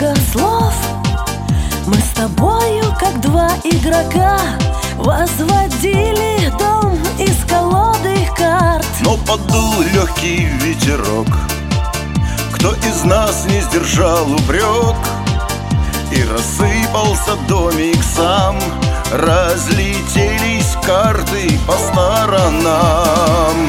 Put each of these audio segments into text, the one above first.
много слов. Мы с тобою, как два игрока, возводили дом из колоды карт. Но подул легкий ветерок, кто из нас не сдержал упрек, и рассыпался домик сам. Разлетелись карты по сторонам.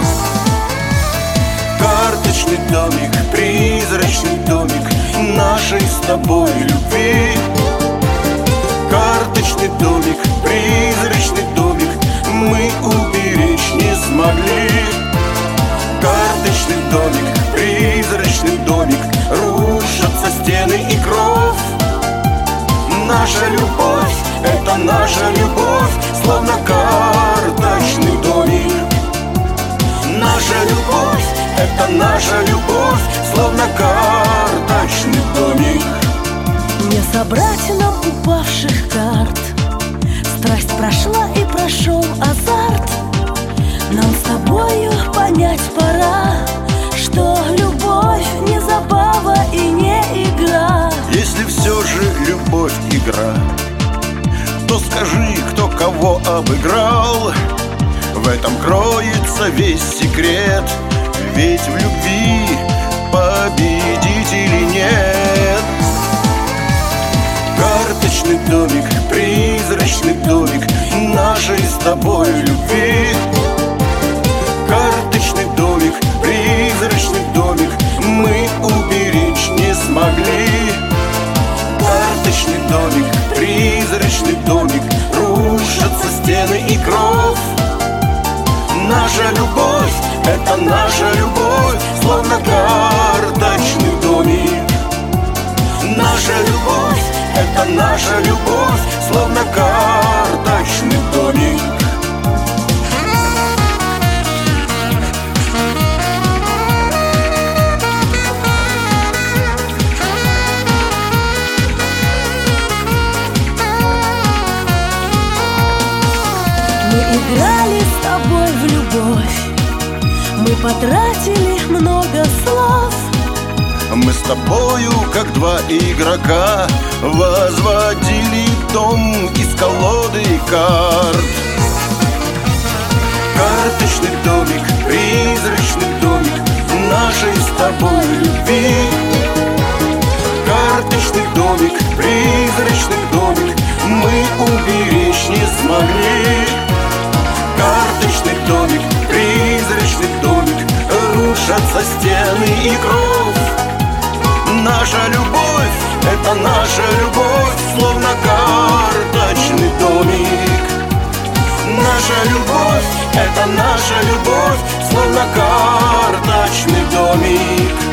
Карточный домик, призрачный домик нашей с тобой любви. Карточный домик, призрачный домик мы уберечь не смогли. Карточный домик, призрачный домик, рушатся стены и кров. Наша любовь, это наша любовь, словно карточный домик. Наша любовь, это наша любовь, словно карточный домик. Не собрать нам упавших карт. Страсть прошла и прошел азарт. Нам с тобою понять пора, что любовь не забава и не игра. Если все же любовь игра, то скажи, кто кого обыграл. В этом кроется весь секрет, ведь в любви победителей нет. Карточный домик, призрачный домик нашей с тобой любви. Карточный домик, призрачный домик мы уберечь не смогли. Карточный домик, призрачный домик, рушатся стены и кров. Наша любовь, это наша любовь, словно карточный домик. Наша любовь, это наша любовь, словно карточный домик. Мы играли с тобой в любовь, мы потратили много слов. Мы с тобою, как два игрока, возводили дом из колоды карт. Карточный домик, призрачный домик нашей с тобой любви. Карточный домик, призрачный домик мы уберечь не смогли. Карточный домик, призрачный домик, рушатся стены и кров. Наша любовь, это наша любовь, словно карточный домик. Наша любовь, это наша любовь, словно карточный домик.